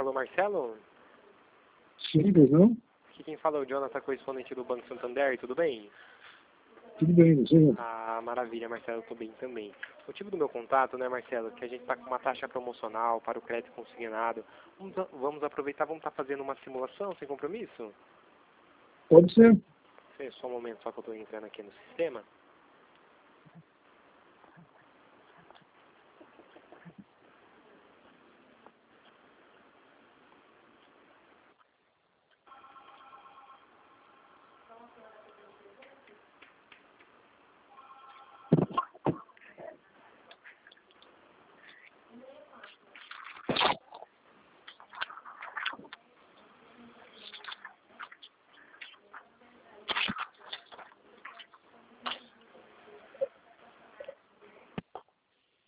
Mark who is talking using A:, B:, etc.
A: Alô, Marcelo?
B: Sim, pois não?
A: Aqui quem fala é o Jonathan, correspondente do Banco Santander, tudo bem?
B: Tudo bem, você?
A: Ah, maravilha, Marcelo, eu tô bem também. O motivo do meu contato, né, Marcelo, que a gente tá com uma taxa promocional para o crédito consignado. Vamos aproveitar, vamos estar fazendo uma simulação sem compromisso?
B: Pode ser.
A: Só um momento, só que eu tô entrando aqui no sistema.